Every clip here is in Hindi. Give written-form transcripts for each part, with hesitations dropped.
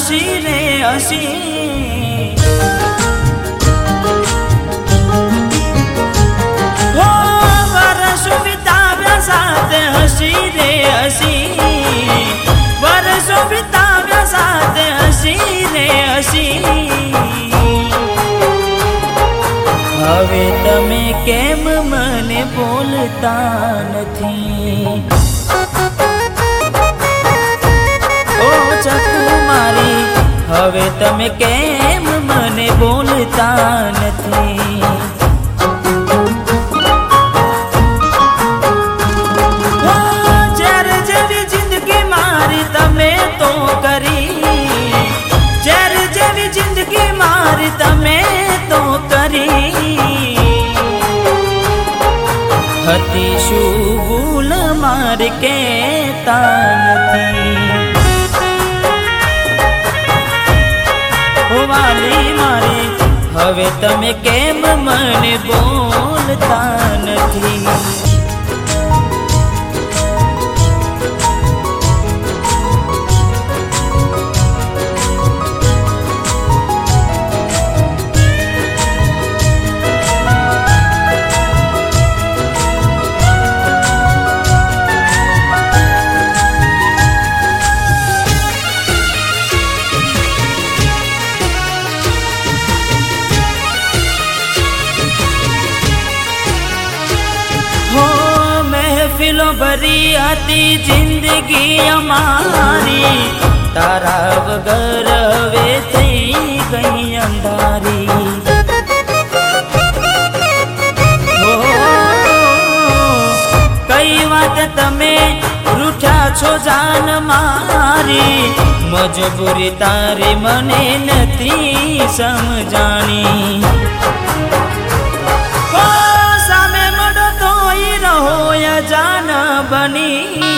हसी रे हसी। हो वर्षों बिताव्या साथ हसी रे हसी, वर्षों बिताव्या साथ हसी रे हसी। हवे तमे केम मने बोलता नथी, ओ चकुमारी हवे तमे केम मने बोलता नथी। जर जेवी जिंदगी मारी तमे तो करी, जर जेवी जिंदगी मारी तमे तो करी। हती शू भूल मार के तानथी, ओ वाली मारी हवे तमे केम मने बोलता नथी। महफिलों भरी आती जिंदगी हमारी, तारा वगर वे थई गई अंधारी। हो कई बात तमे रूठा छो जान मारी, मजबूरी तारी मने नथी समझानी। रहो या जान बनी,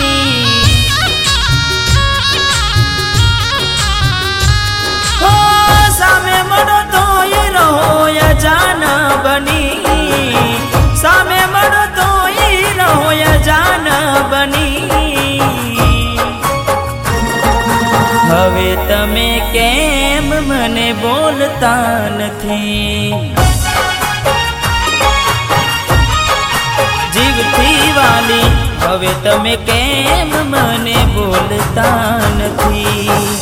हो सामे मरो तो ही रहो या जान बनी, सामे मरो तो ही रहो या जान बनी। हवे तमे केम मने बोलता नथी, जीवती वाली हवे तमे केम मने बोलता नथी।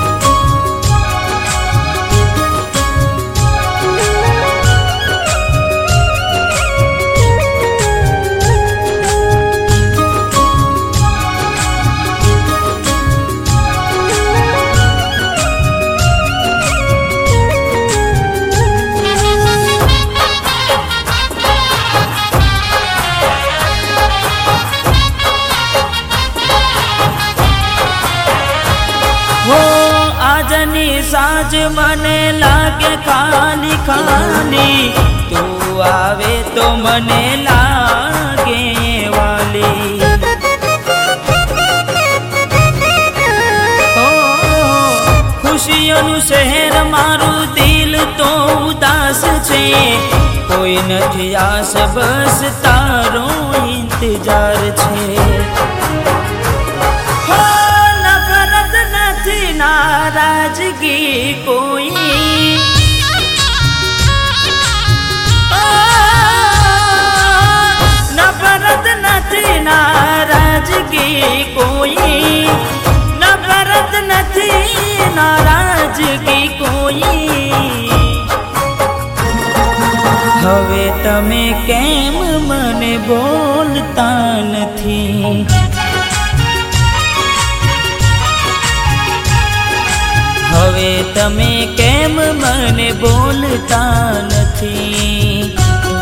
आजनी साज मने लागे खाली खाली, तू आवे तो मने लागे वाली। ओ खुशियों नु शहर मारू दिल तो उदास छे, कोई नथी आस बस तारो इंतजार छे। नाराजगी कोई नफरत नथी, नाराजगी कोई नफरत नथी, नाराजगी कोई। हवे तमे केम मने बोलता नथी, हवे तमे केम मने बोलता नथी।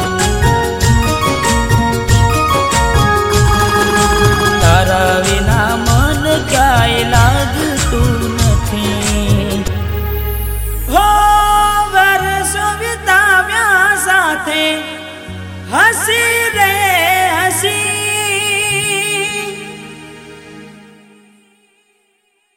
तारा विना मन क्याय लागतू नथी। हो वर्षों बिताव्या साथे हसी रे